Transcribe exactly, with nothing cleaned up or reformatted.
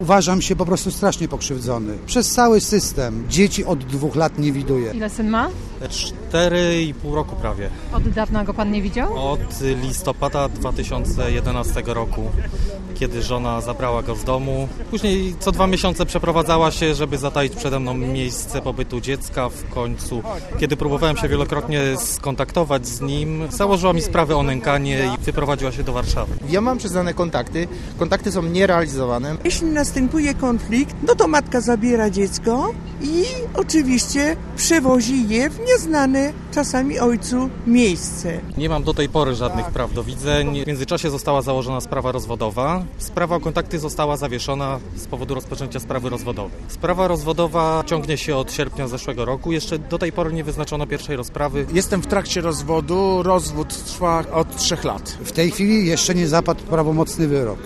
Uważam się po prostu strasznie pokrzywdzony. Przez cały system. Dzieci od dwóch lat nie widuję. Ile syn ma? Cztery i pół roku prawie. Od dawna go pan nie widział? Od listopada dwa tysiące jedenastego roku, kiedy żona zabrała go z domu. Później co dwa miesiące przeprowadzała się, żeby zataić przede mną miejsce pobytu dziecka. W końcu, kiedy próbowałem się wielokrotnie skontaktować z nim, założyła mi sprawę o nękanie i wyprowadziła się do Warszawy. Ja mam przyznane kontakty. Kontakty są nierealizowane. Jeśli następuje konflikt, no to matka zabiera dziecko i oczywiście przewozi je w nieznane czasami ojcu miejsce. Nie mam do tej pory żadnych praw do widzeń. W międzyczasie została założona sprawa rozwodowa. Sprawa o kontakty została zawieszona z powodu rozpoczęcia sprawy rozwodowej. Sprawa rozwodowa ciągnie się od sierpnia zeszłego roku. Jeszcze do tej pory nie wyznaczono pierwszej rozprawy. Jestem w trakcie rozwodu. Rozwód trwa od trzech lat. W tej chwili jeszcze nie zapadł prawomocny wyrok.